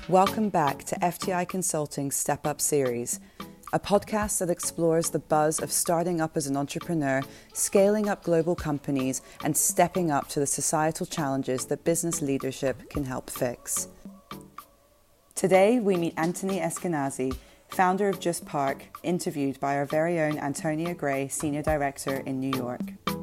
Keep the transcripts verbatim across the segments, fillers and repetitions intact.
Welcome back to F T I Consulting's Step Up series, a podcast that explores the buzz of starting up as an entrepreneur, scaling up global companies, and stepping up to the societal challenges that business leadership can help fix. Today, we meet Anthony Eskenazi, founder of Just Park, interviewed by our very own Antonia Gray, Senior Director in New York.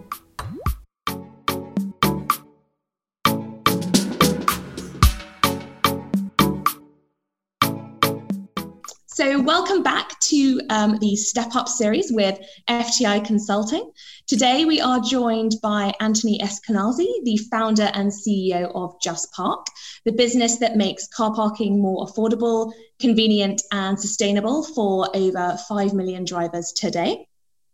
So welcome back to um, the Step Up series with F T I Consulting. Today we are joined by Anthony Eskenazi, the founder and C E O of Just Park, the business that makes car parking more affordable, convenient and sustainable for over five million drivers today.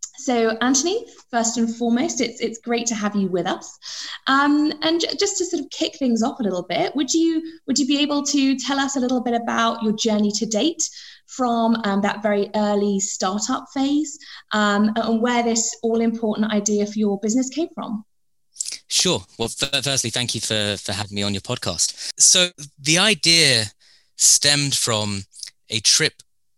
So Anthony, first and foremost, it's it's great to have you with us. Um, and j- just to sort of kick things off a little bit, would you would you be able to tell us a little bit about your journey to date from um, that very early startup phase um, and where this all-important idea for your business came from? Sure. Well, f- firstly, thank you for, for having me on your podcast. So the idea stemmed from a trip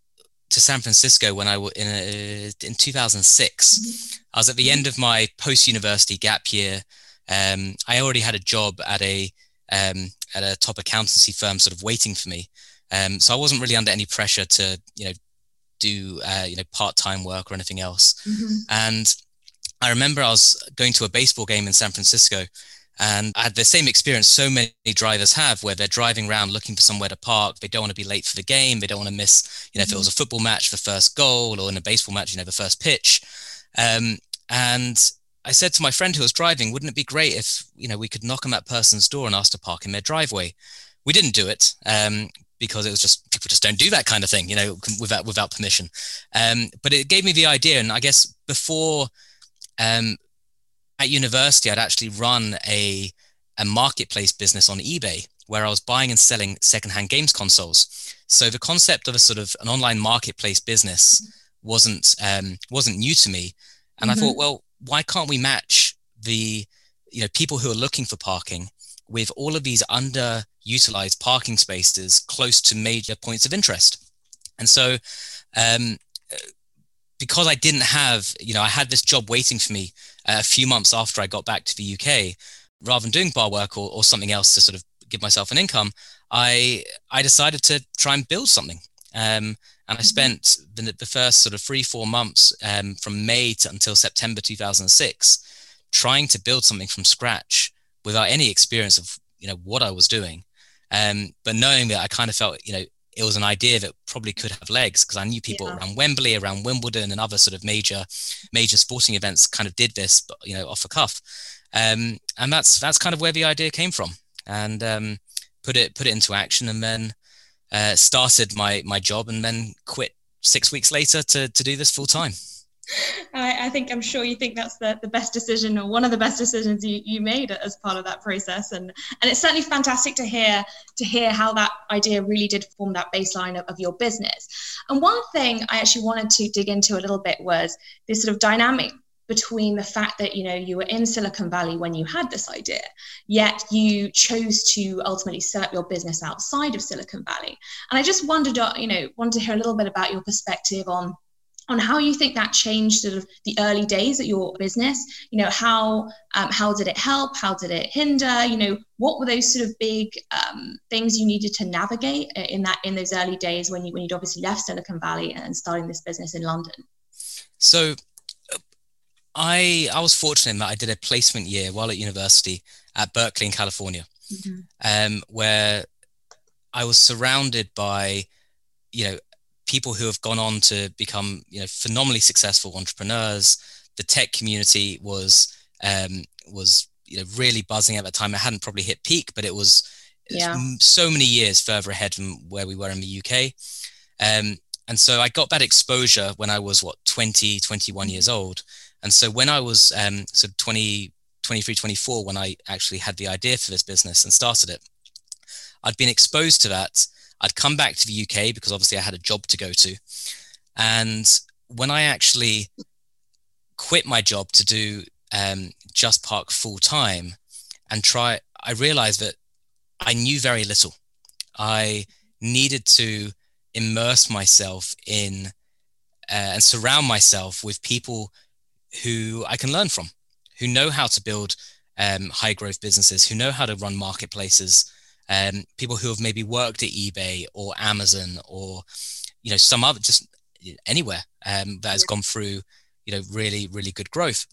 to San Francisco when I was in, a, in two thousand six. Mm-hmm. I was at the end of my post-university gap year. Um, I already had a job at a um, at a top accountancy firm sort of waiting for me. Um, so I wasn't really under any pressure to, you know, do, uh, you know, part-time work or anything else. Mm-hmm. And I remember I was going to a baseball game in San Francisco and I had the same experience so many drivers have where they're driving around looking for somewhere to park. They don't want to be late for the game. They don't want to miss, you know, mm-hmm. if it was a football match, the first goal, or in a baseball match, you know, the first pitch. Um, and I said to my friend who was driving, wouldn't it be great if, you know, we could knock on that person's door and ask to park in their driveway? We didn't do it. Um, because it was just, people just don't do that kind of thing, you know, without without permission. Um, but it gave me the idea. And I guess before um, at university, I'd actually run a, a marketplace business on eBay where I was buying and selling secondhand games consoles. So the concept of a sort of an online marketplace business wasn't um, wasn't new to me. And mm-hmm. I thought, well, why can't we match the, you know, people who are looking for parking with all of these underutilized parking spaces close to major points of interest? And so um, because I didn't have, you know, I had this job waiting for me uh, a few months after I got back to the U K, rather than doing bar work or, or something else to sort of give myself an income, I I decided to try and build something. Um, and I spent the, the first sort of three, four months um, from May to until September two thousand six trying to build something from scratch without any experience of, you know, what I was doing. Um, but knowing that I kind of felt, you know, it was an idea that probably could have legs because I knew people yeah. around Wembley, around Wimbledon and other sort of major, major sporting events kind of did this, but, you know, off the cuff. Um, and that's, that's kind of where the idea came from, and um, put it, put it into action, and then uh, started my, my job, and then quit six weeks later to, to do this full time. I, I think I'm sure you think that's the, the best decision, or one of the best decisions you, you made as part of that process. And and it's certainly fantastic to hear to hear how that idea really did form that baseline of, of your business. And one thing I actually wanted to dig into a little bit was this sort of dynamic between the fact that, you know, you were in Silicon Valley when you had this idea, yet you chose to ultimately set up your business outside of Silicon Valley. And I just wondered, you know, wanted to hear a little bit about your perspective on on how you think that changed sort of the early days of your business. You know, how um, how did it help? How did it hinder? You know, what were those sort of big um, things you needed to navigate in that in those early days when you when you'd obviously left Silicon Valley and starting this business in London? So I I was fortunate in that I did a placement year while at university at Berkeley in California, mm-hmm. um, where I was surrounded by, you know, people who have gone on to become, you know, phenomenally successful entrepreneurs. The tech community was, um, was, you know, really buzzing at that time. It hadn't probably hit peak, but it was, yeah. it was so many years further ahead from where we were in the U K. Um, and so I got that exposure when I was, what, twenty, twenty-one years old. And so when I was um, so twenty, twenty-three, twenty-four, when I actually had the idea for this business and started it, I'd been exposed to that. I'd come back to the U K because obviously I had a job to go to. And when I actually quit my job to do um, Just Park full time and try, I realized that I knew very little. I needed to immerse myself in uh, and surround myself with people who I can learn from, who know how to build um, high growth businesses, who know how to run marketplaces, um, people who have maybe worked at eBay or Amazon or, you know, some other, just anywhere um, that has gone through, you know, really, really good growth.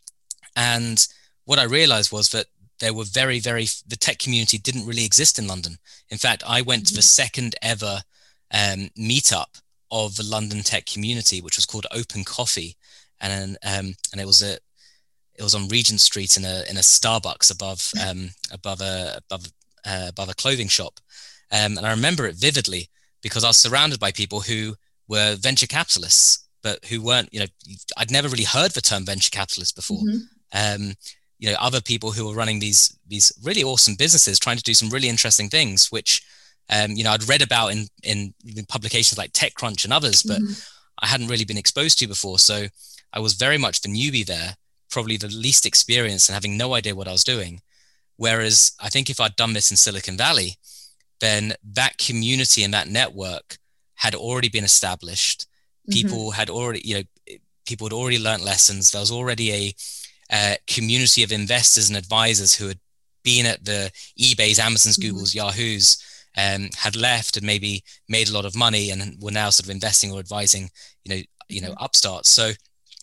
And what I realized was that there were very, very, the tech community didn't really exist in London. In fact, I went to the second ever um, meetup of the London tech community, which was called Open Coffee. And um, and it was a it was on Regent Street in a in a Starbucks above um, above a above uh, above a clothing shop, um, and I remember it vividly because I was surrounded by people who were venture capitalists, but who weren't, you know, I'd never really heard the term venture capitalist before. Mm-hmm. Um, you know, other people who were running these these really awesome businesses, trying to do some really interesting things, which um, you know, I'd read about in in publications like TechCrunch and others, but mm-hmm. I hadn't really been exposed to before. So I was very much the newbie there, probably the least experienced and having no idea what I was doing. Whereas I think if I'd done this in Silicon Valley, then that community and that network had already been established. People mm-hmm. had already, you know, people had already learned lessons. There was already a uh, community of investors and advisors who had been at the eBays, Amazons, mm-hmm. Googles, Yahoos, um, had left and maybe made a lot of money and were now sort of investing or advising, you know, you know, upstarts. So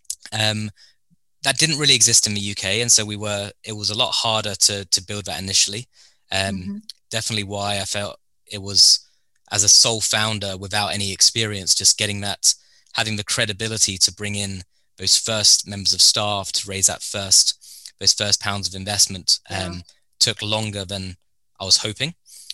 um, that didn't really exist in the U K, and so we were. It was a lot harder to to build that initially. Um, mm-hmm. Definitely why I felt it was, as a sole founder without any experience, just getting that, having the credibility to bring in those first members of staff to raise that first, those first pounds of investment, um, yeah. took longer than I was hoping.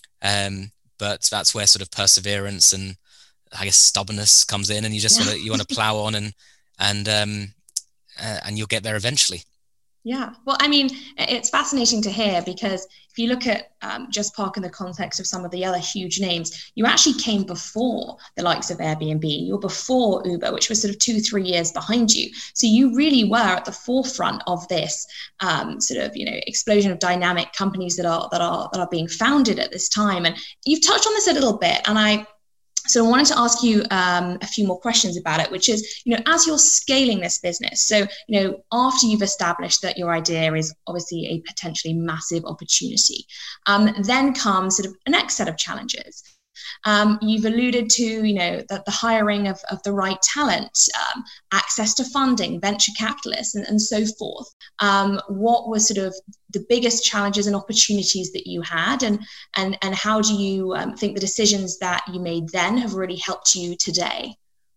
Um, but that's where sort of perseverance and I guess stubbornness comes in, and you just yeah. want to you want to plow on and and um, uh, and you'll get there eventually. Yeah, well, I mean, it's fascinating to hear because if you look at um, Just Park in the context of some of the other huge names, you actually came before the likes of Airbnb. You were before Uber, which was sort of two, three years behind you. So you really were at the forefront of this um, sort of, you know, explosion of dynamic companies that are that are that are being founded at this time. And you've touched on this a little bit, and I. So I wanted to ask you um, a few more questions about it, which is, you know, as you're scaling this business, so, you know, after you've established that your idea is obviously a potentially massive opportunity, um, then comes sort of a next set of challenges. Um, you've alluded to, you know, that the hiring of, of the right talent, um, access to funding, venture capitalists, and, and so forth. Um, what were sort of the biggest challenges and opportunities that you had, and and and how do you um, think the decisions that you made then have really helped you today?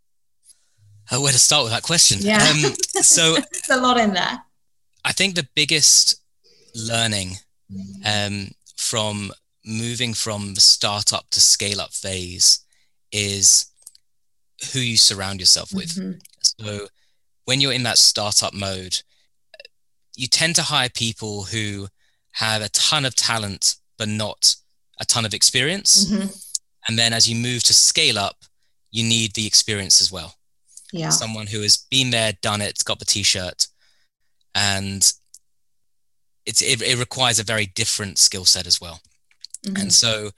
Uh, where to start with that question? Yeah, um, so there's a lot in there. I think the biggest learning um, from moving from the startup to scale up phase is who you surround yourself with. Mm-hmm. So when you're in that startup mode, you tend to hire people who have a ton of talent, but not a ton of experience. Mm-hmm. And then as you move to scale up, you need the experience as well. Yeah. Someone who has been there, done it, got the t-shirt, and it's, it, it requires a very different skill set as well. Mm-hmm. And so,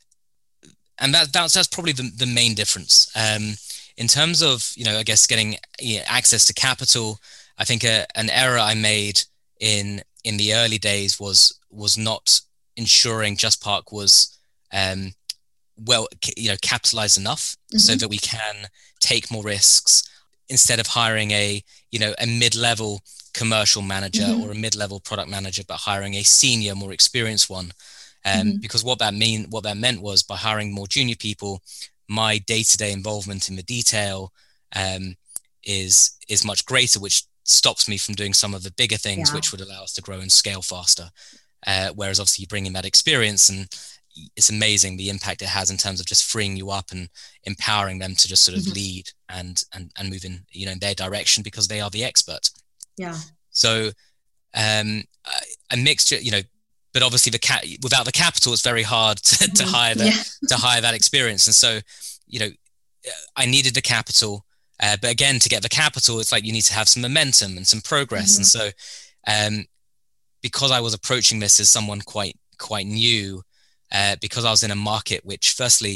and that, that's, that's probably the, the main difference. Um, in terms of, you know, I guess getting you know, access to capital, I think a, an error I made in in the early days was was not ensuring Just Park was um, well, you know, capitalized enough mm-hmm. so that we can take more risks instead of hiring a, you know, a mid-level commercial manager mm-hmm. or a mid-level product manager, but hiring a senior, more experienced one. Um, mm-hmm. Because what that mean, what that meant was by hiring more junior people, my day-to-day involvement in the detail um, is is much greater, which stops me from doing some of the bigger things, yeah. which would allow us to grow and scale faster. Uh, whereas obviously you bring in that experience, and it's amazing the impact it has in terms of just freeing you up and empowering them to just sort of mm-hmm. lead and and and move in, you know, in their direction because they are the expert. Yeah. So um, a mixture, you know. But obviously, the cat without the capital, it's very hard to, to hire the, yeah. to hire that experience. And so, you know, I needed the capital, uh, but again, to get the capital, it's like you need to have some momentum and some progress. Mm-hmm. And so, um, because I was approaching this as someone quite quite new, uh, because I was in a market which, firstly,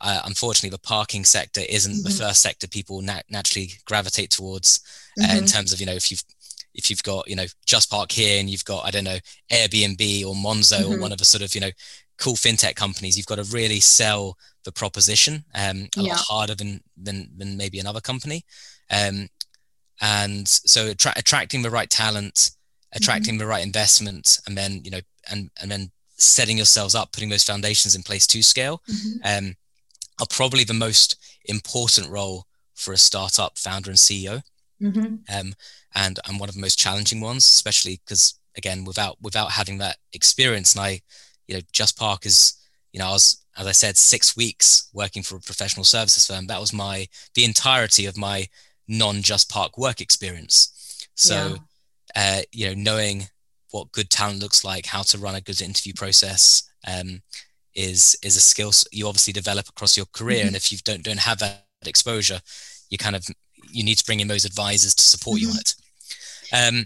uh, unfortunately, the parking sector isn't mm-hmm. the first sector people nat- naturally gravitate towards uh, mm-hmm. in terms of, you know, if you've if you've got, you know, Just Park here and you've got, I don't know, Airbnb or Monzo mm-hmm. or one of the sort of, you know, cool fintech companies, you've got to really sell the proposition um, a yeah. lot harder than, than than maybe another company. Um, and so attra- attracting the right talent, attracting mm-hmm. the right investment, and then, you know, and, and then setting yourselves up, putting those foundations in place to scale mm-hmm. um, are probably the most important role for a startup founder and C E O. Mm-hmm. Um, and, and one of the most challenging ones, especially because, again, without without having that experience, and I, you know, Just Park is, you know, I was, as I said, six weeks working for a professional services firm. That was my, the entirety of my non-Just Park work experience. So, yeah. uh, you know, knowing what good talent looks like, how to run a good interview process um, is is a skill you obviously develop across your career. Mm-hmm. And if you don't don't have that exposure, you kind of, you need to bring in those advisors to support mm-hmm. you on it. Um,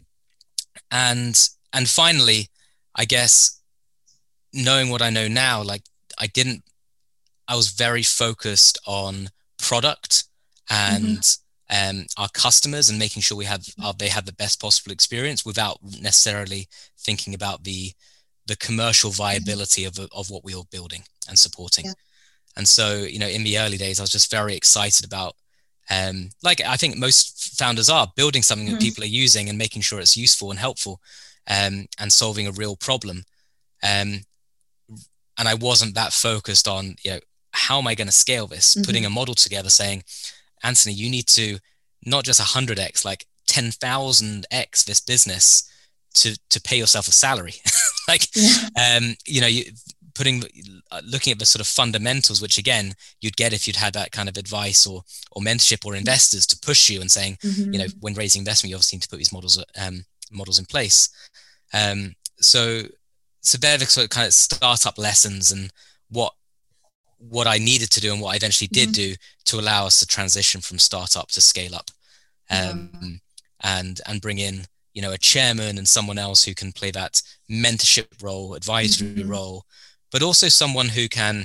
and and finally, I guess, knowing what I know now, like I didn't, I was very focused on product and mm-hmm. um, our customers and making sure we have, uh, they have the best possible experience without necessarily thinking about the the commercial viability mm-hmm. of of what we were building and supporting. Yeah. And so, you know, in the early days, I was just very excited about, um, like I think most founders are, building something mm-hmm. that people are using and making sure it's useful and helpful um, and solving a real problem. Um, and I wasn't that focused on, you know, how am I going to scale this? Mm-hmm. Putting a model together saying, Anthony, you need to not just one hundred x, like ten thousand x this business to to pay yourself a salary. like, yeah. um, you know, you putting, looking at the sort of fundamentals, which again, you'd get if you'd had that kind of advice or or mentorship or investors to push you and saying, mm-hmm. you know, when raising investment, you obviously need to put these models um, models in place. Um, so, so they're the sort of kind of startup lessons and what what I needed to do and what I eventually did mm-hmm. do to allow us to transition from startup to scale up, um, mm-hmm. and and bring in, you know, a chairman and someone else who can play that mentorship role, advisory mm-hmm. role, but also someone who can,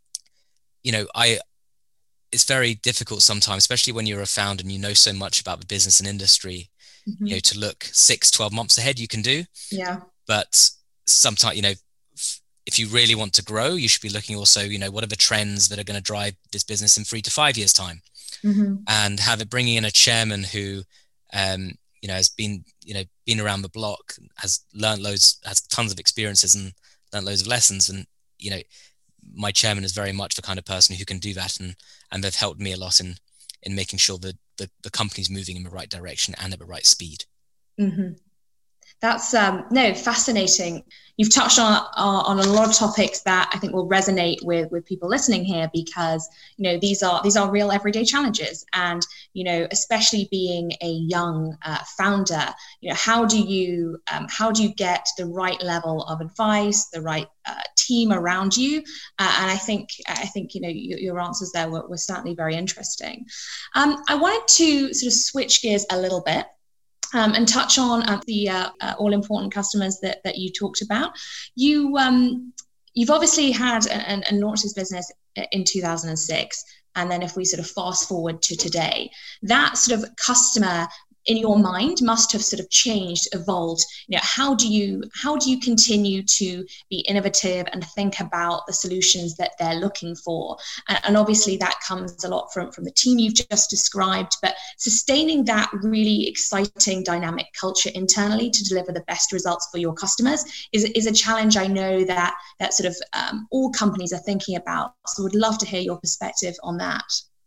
you know, I. It's very difficult sometimes, especially when you're a founder and you know so much about the business and industry, mm-hmm. you know, to look six, twelve months ahead, you can do. Yeah. But sometimes, you know, if you really want to grow, you should be looking also, you know, what are the trends that are going to drive this business in three to five years time, mm-hmm. and have it bringing in a chairman who, um, you know, has been, you know, been around the block, has learned loads, has tons of experiences and learned loads of lessons. And, you know, my chairman is very much the kind of person who can do that. And, and they've helped me a lot in, in making sure that the, the company's moving in the right direction and at the right speed. Mm-hmm. That's um, no fascinating. You've touched on on a lot of topics that I think will resonate with with people listening here, because you know these are these are real everyday challenges, and you know especially being a young uh, founder, you know how do you um, how do you get the right level of advice, the right uh, team around you, uh, and I think I think you know your, your answers there were, were certainly very interesting. Um, I wanted to sort of switch gears a little bit. Um, and touch on uh, the uh, uh, all-important customers that, that you talked about. You, um, you've obviously had and, and launched this business in two thousand six. And then if we sort of fast forward to today, that sort of customer in your mind must have sort of changed, evolved. You know, how do you how do you continue to be innovative and think about the solutions that they're looking for? And, and obviously that comes a lot from, from the team you've just described, but sustaining that really exciting dynamic culture internally to deliver the best results for your customers is, is a challenge I know that that sort of um, all companies are thinking about. So would love to hear your perspective on that.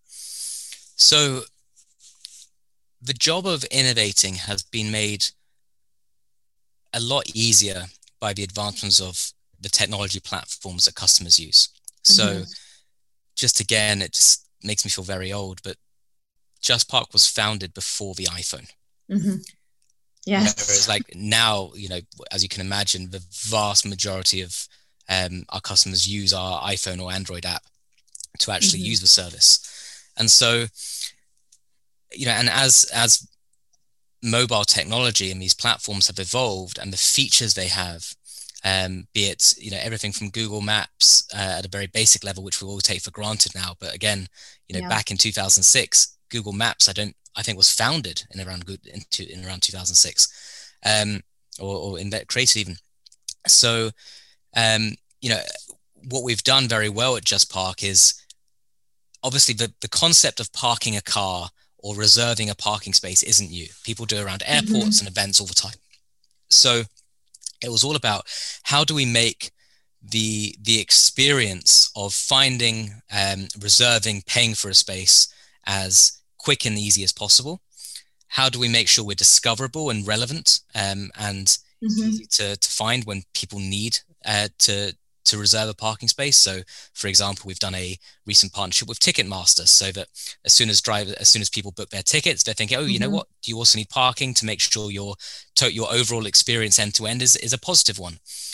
So the job of innovating has been made a lot easier by the advancements of the technology platforms that customers use. So mm-hmm. just again, it just makes me feel very old, but Just Park was founded before the iPhone. Mm-hmm. Yes. Whereas like now, you know, as you can imagine, the vast majority of um, our customers use our iPhone or Android app to actually mm-hmm. use the service. And so, you know, and as as mobile technology and these platforms have evolved and the features they have, Um, be it, you know, everything from Google Maps uh, at a very basic level, which we all take for granted now. But again, you know, yeah. back in two thousand six, Google Maps, I don't, I think was founded in around in, in around two thousand six, um, or, or in that created even. So, um, you know, what we've done very well at Just Park is obviously the, the concept of parking a car or reserving a parking space isn't new. People do around airports mm-hmm. and events all the time. So it was all about how do we make the the experience of finding, um, reserving, paying for a space as quick and easy as possible. How do we make sure we're discoverable and relevant, um, and mm-hmm. easy to, to find when people need uh, to to reserve a parking space. So, for example, we've done a recent partnership with Ticketmaster, so that as soon as driver, as soon as people book their tickets, they're thinking, oh, you mm-hmm. know what? Do you also need parking to make sure your to, your overall experience end to end is is a positive one?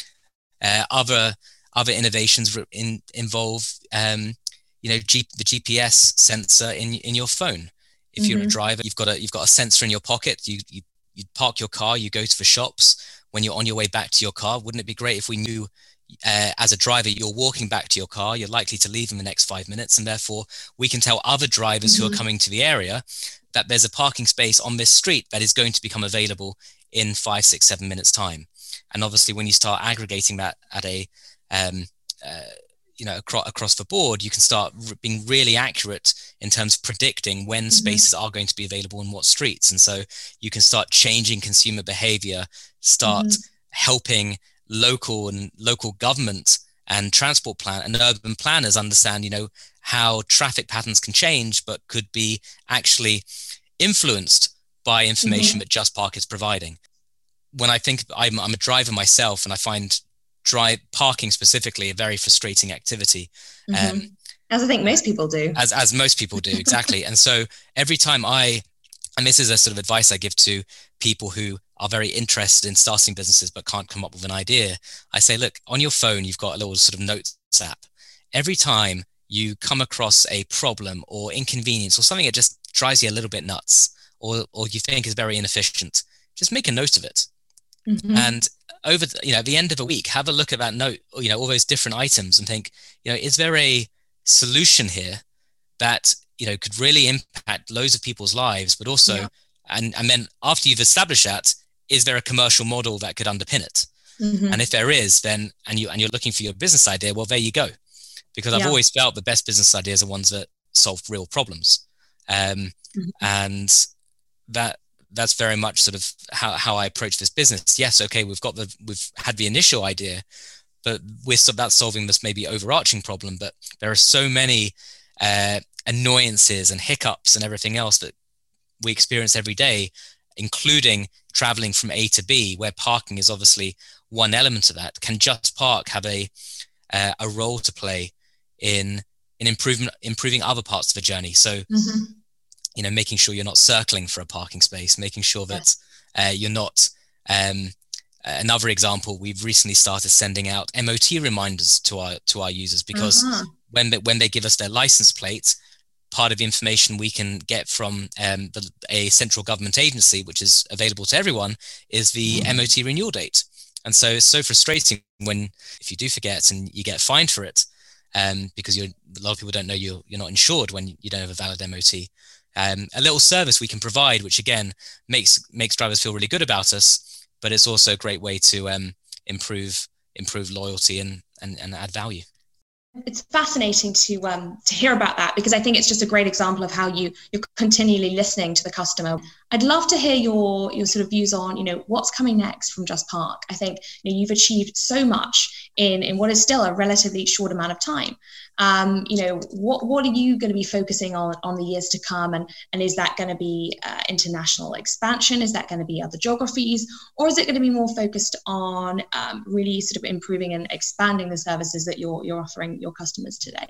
Uh, other other innovations in, involve, um, you know, G, the G P S sensor in in your phone. If mm-hmm. you're a driver, you've got a you've got a sensor in your pocket. You you you park your car, you go to the shops. When you're on your way back to your car, wouldn't it be great if we knew, uh, as a driver, you're walking back to your car, you're likely to leave in the next five minutes, and therefore we can tell other drivers mm-hmm. who are coming to the area that there's a parking space on this street that is going to become available in five, six, seven minutes time. And obviously, when you start aggregating that at a um, uh, you know, across, across the board, you can start r- being really accurate in terms of predicting when mm-hmm. spaces are going to be available in what streets. And so you can start changing consumer behavior, start mm-hmm. helping local and local government and transport plan and urban planners understand, you know, how traffic patterns can change, but could be actually influenced by information mm-hmm. that Just Park is providing. When I think I'm, I'm a driver myself, and I find drive parking specifically a very frustrating activity. Mm-hmm. Um, as I think most people do. As as most people do, exactly. And so every time I, and this is a sort of advice I give to people who are very interested in starting businesses but can't come up with an idea, I say, look, on your phone, you've got a little sort of notes app. Every time you come across a problem or inconvenience or something that just drives you a little bit nuts, or or you think is very inefficient, just make a note of it. Mm-hmm. And over, the, you know, at the end of a week, have a look at that note, you know, all those different items, and think, you know, is there a solution here that, you know, could really impact loads of people's lives, but also, yeah. and and then after you've established that, is there a commercial model that could underpin it? Mm-hmm. And if there is, then, and you and you're looking for your business idea, well, there you go, because I've yeah. always felt the best business ideas are ones that solve real problems, um, mm-hmm. and that. That's very much sort of how, how I approach this business. Yes, okay, we've got the we've had the initial idea, but we're so about solving this maybe overarching problem. But there are so many uh, annoyances and hiccups and everything else that we experience every day, including traveling from A to B, where parking is obviously one element of that. Can Just Park have a uh, a role to play in in improving improving other parts of the journey? So. Mm-hmm. You know, making sure you're not circling for a parking space, making sure that uh, you're not. Um, another example, we've recently started sending out M O T reminders to our to our users, because uh-huh. when they, when they give us their license plate, part of the information we can get from um, the, a central government agency, which is available to everyone, is the mm-hmm. M O T renewal date. And so it's so frustrating when, if you do forget and you get fined for it, um, because you're, a lot of people don't know you're you're not insured when you don't have a valid M O T. Um, a little service we can provide, which again makes makes drivers feel really good about us, but it's also a great way to um, improve improve loyalty and, and and add value. It's fascinating to um, to hear about that, because I think it's just a great example of how you you're continually listening to the customer. I'd love to hear your your sort of views on, you know, what's coming next from Just Park. I think, you know, you've achieved so much in in what is still a relatively short amount of time. Um, you know, what what are you going to be focusing on on the years to come, and and is that going to be uh, international expansion? Is that going to be other geographies, or is it going to be more focused on um, really sort of improving and expanding the services that you're you're offering your customers today?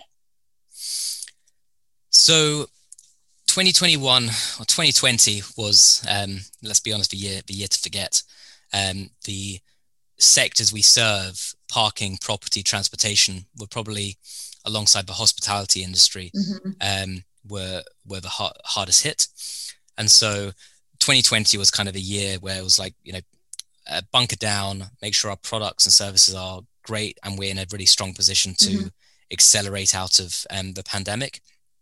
So twenty twenty-one or twenty twenty was, um, let's be honest, the year the year to forget. Um, the sectors we serve, parking, property, transportation, were probably, alongside the hospitality industry, mm-hmm. um, were were the hard, hardest hit. And so twenty twenty was kind of a year where it was like, you know, uh, bunker down, make sure our products and services are great, and we're in a really strong position to mm-hmm. accelerate out of um, the pandemic.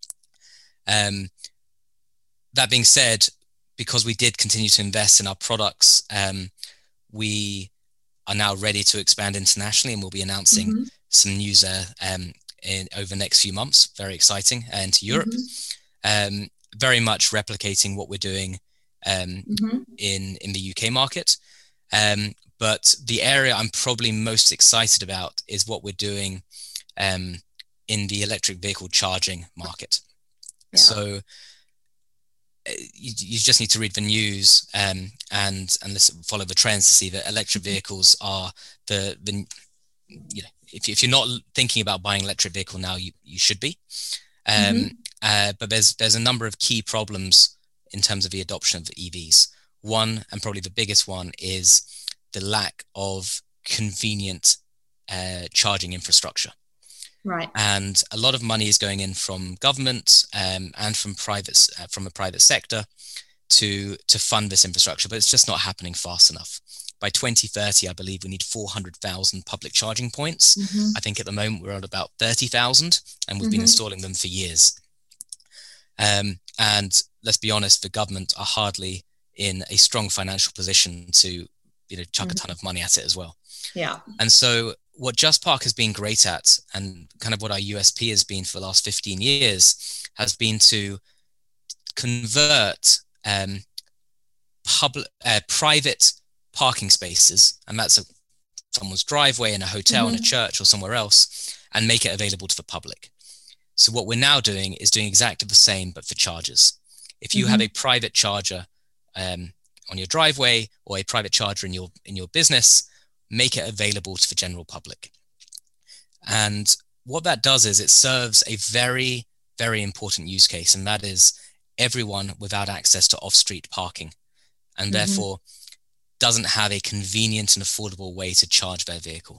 Um, that being said, because we did continue to invest in our products, um, we are now ready to expand internationally, and we'll be announcing mm-hmm. some news there um, in over the next few months. Very exciting, and to Europe, mm-hmm. um, very much replicating what we're doing um, mm-hmm. in in the U K market. Um, but the area I'm probably most excited about is what we're doing um, in the electric vehicle charging market. Yeah. So you, you just need to read the news um, and and listen, follow the trends to see that electric vehicles are the the you know if, if you're not thinking about buying an electric vehicle now, you you should be. Um, mm-hmm. uh, but there's there's a number of key problems in terms of the adoption of E Vs. One, and probably the biggest one, is the lack of convenient uh, charging infrastructure. Right. And a lot of money is going in from government um, and from private uh, from the private sector to to fund this infrastructure, but it's just not happening fast enough. By twenty thirty, I believe we need four hundred thousand public charging points. Mm-hmm. I think at the moment we're at about thirty thousand, and we've mm-hmm. been installing them for years. Um, and let's be honest, the government are hardly in a strong financial position to, you know, chuck mm-hmm. a ton of money at it as well. Yeah. And so what JustPark has been great at, and kind of what our U S P has been for the last fifteen years, has been to convert um, public, uh, private parking spaces, and that's a, someone's driveway in a hotel, mm-hmm. in a church, or somewhere else, and make it available to the public. So what we're now doing is doing exactly the same, but for chargers. If you mm-hmm. have a private charger um, on your driveway, or a private charger in your in your business, make it available to the general public. And what that does is it serves a very, very important use case, and that is everyone without access to off-street parking, and mm-hmm. therefore doesn't have a convenient and affordable way to charge their vehicle.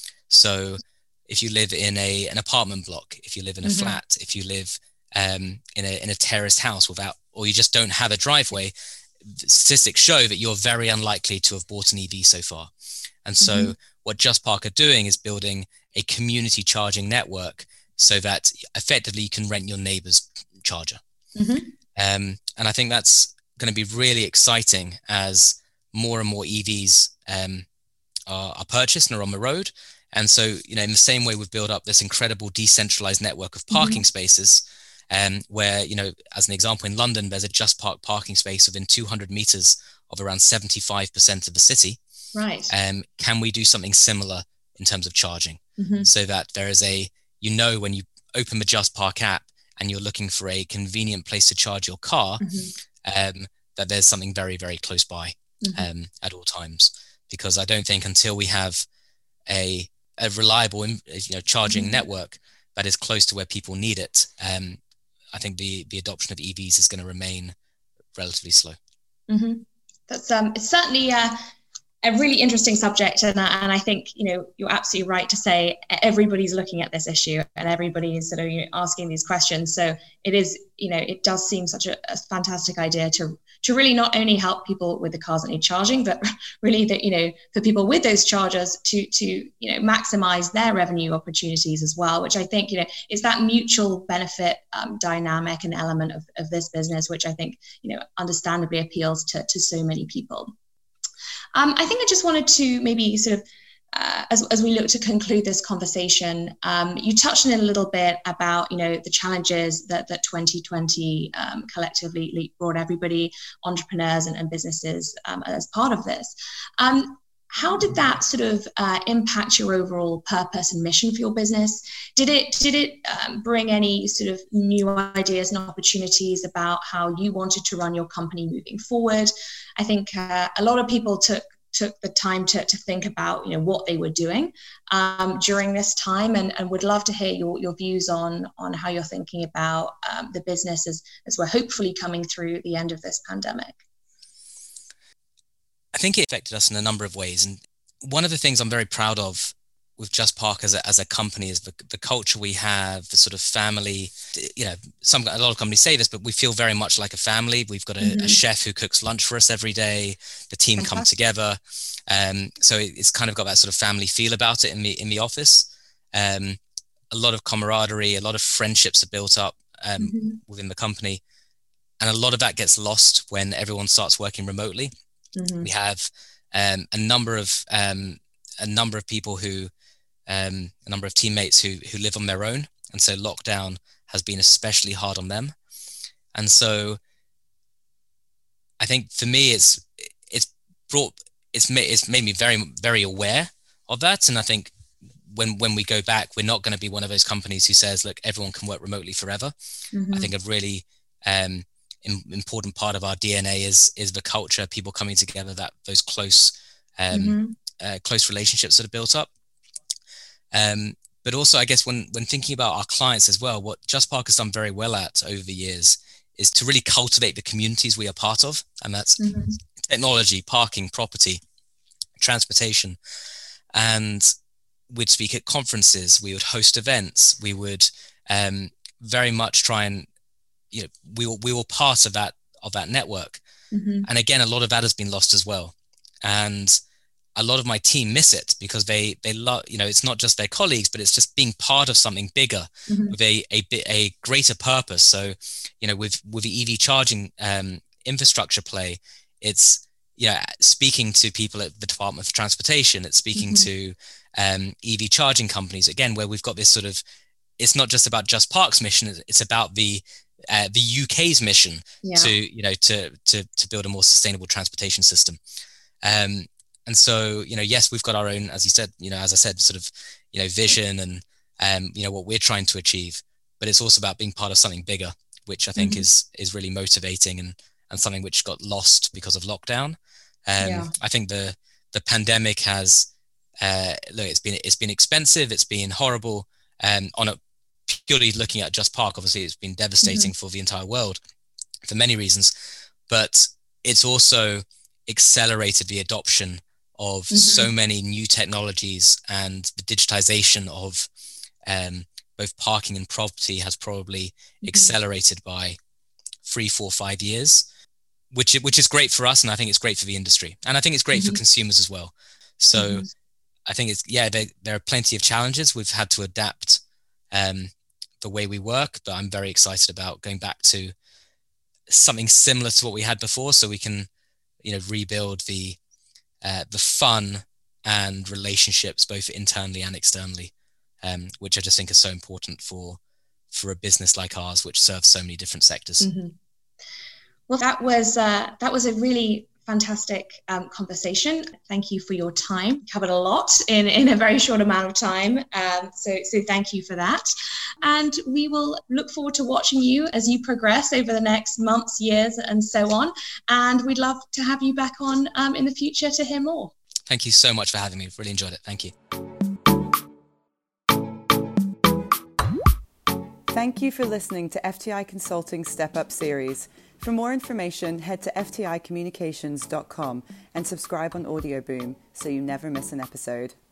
So if you live in a an apartment block, if you live in a mm-hmm. flat, if you live um, in a in a terraced house without, or you just don't have a driveway, statistics show that you're very unlikely to have bought an E V so far. And so mm-hmm. what JustPark are doing is building a community charging network so that effectively you can rent your neighbor's charger. Mm-hmm. Um, and I think that's going to be really exciting as more and more E Vs um, are, are purchased and are on the road. And so, you know, in the same way we've built up this incredible decentralized network of parking mm-hmm. spaces, um, where, you know, as an example, in London, there's a JustPark parking space within two hundred meters of around seventy-five percent of the city. Right. Um, can we do something similar in terms of charging, mm-hmm. so that there is a, you know, when you open the JustPark app and you're looking for a convenient place to charge your car, mm-hmm. um, that there's something very, very close by mm-hmm. um, at all times. Because I don't think until we have a a reliable, you know, charging mm-hmm. network that is close to where people need it, um, I think the the adoption of E Vs is going to remain relatively slow. Mm-hmm. That's um, it's certainly uh, a really interesting subject, and and I think, you know, you're absolutely right to say everybody's looking at this issue and everybody is sort of, you know, asking these questions. So it is, you know, it does seem such a, a fantastic idea to to really not only help people with the cars that need charging, but really that, you know, for people with those chargers to to you know maximize their revenue opportunities as well, which I think, you know, is that mutual benefit um, dynamic and element of, of this business, which I think, you know, understandably appeals to to so many people. Um, I think I just wanted to maybe sort of, uh, as, as we look to conclude this conversation, um, you touched on it a little bit about, you know, the challenges that, that twenty twenty um, collectively brought everybody, entrepreneurs and, and businesses um, as part of this. Um, how did that sort of uh, impact your overall purpose and mission for your business? Did it did it um, bring any sort of new ideas and opportunities about how you wanted to run your company moving forward? I think uh, a lot of people took took the time to, to think about, you know, what they were doing um, during this time, and, and would love to hear your, your views on on how you're thinking about um, the business as, as we're hopefully coming through the end of this pandemic. I think it affected us in a number of ways. And one of the things I'm very proud of with Just Park as a, as a company is the, the culture we have, the sort of family, you know, some, a lot of companies say this, but we feel very much like a family. We've got a, mm-hmm. a chef who cooks lunch for us every day. The team Fantastic. Come together. Um, so it's kind of got that sort of family feel about it in the, in the office. Um, a lot of camaraderie, a lot of friendships are built up um, mm-hmm. within the company. And a lot of that gets lost when everyone starts working remotely. Mm-hmm. We have um, a number of um, a number of people who, um, a number of teammates who who live on their own, and so lockdown has been especially hard on them. And so, I think for me, it's it's brought it's made it's made me very very aware of that. And I think when when we go back, we're not going to be one of those companies who says, look, everyone can work remotely forever. Mm-hmm. I think a really um, important part of our D N A is is the culture, people coming together, that those close um, mm-hmm. uh, close relationships that are built up. Um, but also, I guess when when thinking about our clients as well, what Just Park has done very well at over the years is to really cultivate the communities we are part of, and that's mm-hmm. technology, parking, property, transportation, and we'd speak at conferences, we would host events, we would um, very much try and you know, we were, we were part of that, of that network. Mm-hmm. And again, a lot of that has been lost as well. And a lot of my team miss it because they, they love, you know, it's not just their colleagues, but it's just being part of something bigger mm-hmm. with a, a, a greater purpose. So, you know, with, with the E V charging um, infrastructure play, it's, you know, speaking to people at the Department of Transportation, it's speaking mm-hmm. to um, E V charging companies, again, where we've got this sort of, it's not just about Just Park's mission, it's about the, Uh, the U K's mission yeah. to you know to to to build a more sustainable transportation system, um, and so you know yes we've got our own, as you said, you know as I said, sort of you know vision and um, you know what we're trying to achieve, but it's also about being part of something bigger, which I think mm-hmm. is is really motivating and and something which got lost because of lockdown. Um, yeah. I think the the pandemic has uh, look it's been it's been expensive, it's been horrible um, on a purely looking at Just Park. Obviously it's been devastating mm-hmm. for the entire world for many reasons, but it's also accelerated the adoption of mm-hmm. so many new technologies, and the digitization of um, both parking and property has probably mm-hmm. accelerated by three, four, five years, which, which is great for us. And I think it's great for the industry, and I think it's great mm-hmm. for consumers as well. So mm-hmm. I think it's, yeah, there, there are plenty of challenges. We've had to adapt Um, the way we work, but I'm very excited about going back to something similar to what we had before, so we can, you know, rebuild the uh, the fun and relationships both internally and externally, um, which I just think is so important for for a business like ours, which serves so many different sectors. Mm-hmm. Well, that was uh, that was a really fantastic um, conversation. Thank you for your time. Covered a lot in, in a very short amount of time. Um, so, so thank you for that. And we will look forward to watching you as you progress over the next months, years, and so on. And we'd love to have you back on um, in the future to hear more. Thank you so much for having me. Really enjoyed it. Thank you. Thank you for listening to F T I Consulting's Step Up series. For more information, head to f t i communications dot com and subscribe on Audioboom so you never miss an episode.